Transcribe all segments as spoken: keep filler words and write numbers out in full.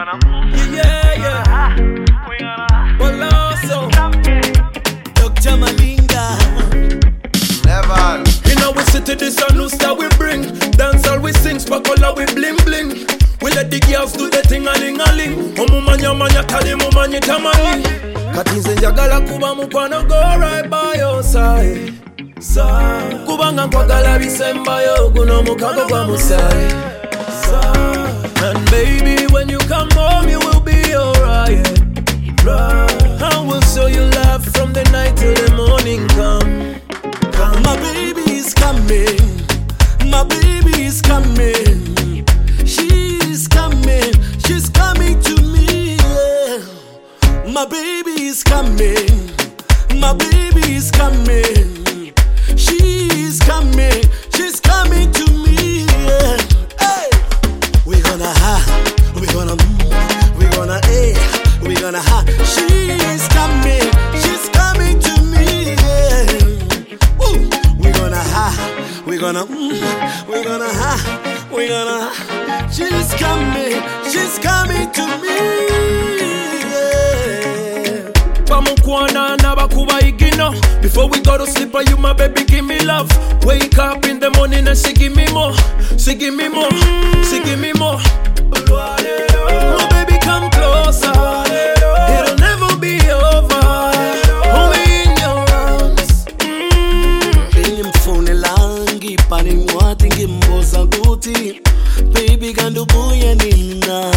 Yeah, yeah. Well, also, Doctor Malinga. Never. You know we city, this a new style we bring. Dance all we sing, sparkle we bling bling. We let the girls do the thing a ling a ling. Omumanya manya kali mumanya tamani. Katinze njagala kuba mukwano go right by your side. Sa kubanga nkwagala bisembayo guno mukago gwa musai. And baby, when you come home, you will be alright. Right. I will show you love from the night till the morning come. Come, my baby is coming. My baby is coming. She's coming. She's coming to me. Yeah. My baby is coming. My baby is coming. She's coming. She's coming to me. Yeah. Hey. We're gonna ha, we're gonna mmm, we're gonna eh, we're gonna ha. She's coming, she's coming to me. Yeah. Ooh. We're gonna ha, we're gonna mmm, we're gonna ha, we're gonna ha. She's coming, she's coming to me. Yeah. Pamukwana na bakuba igino. Before we go to sleep, are you my baby? Give me love. Wake up in the morning and she give me more. She give me more. She give me more. Oh baby, come closer. It'll never be over. Only in your arms. Kwenye mfone langi pani mwati ngimboza guti. Baby kandubuya nina.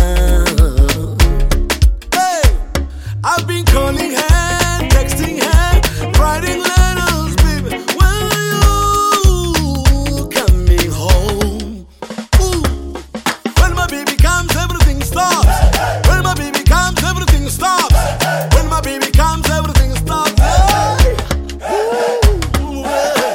Hey, I've been calling her, texting her, writing letters, baby. When are you coming home? Ooh. When my baby comes, everything stops. When my baby comes, everything stops. When my baby comes, everything stops. Hey. Ooh.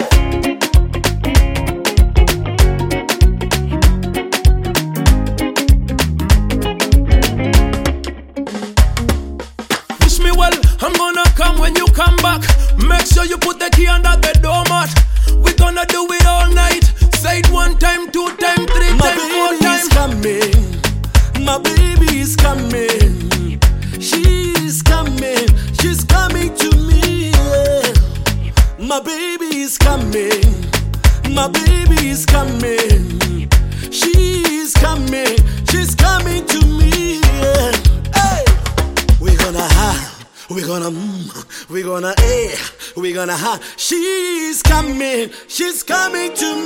Wish me well, I'm gonna come when you come back. Make sure you put the key under the doormat. We gonna do it all night. Say it one time, two time, three My time, four baby is time. coming. My baby is coming. She's coming. She's coming to me. Yeah. My baby is coming. My baby is coming. She's coming. She's coming to me. Yeah. Hey. We're gonna ha. We're gonna mmm. We're gonna eh. We're gonna ha. She's coming. She's coming to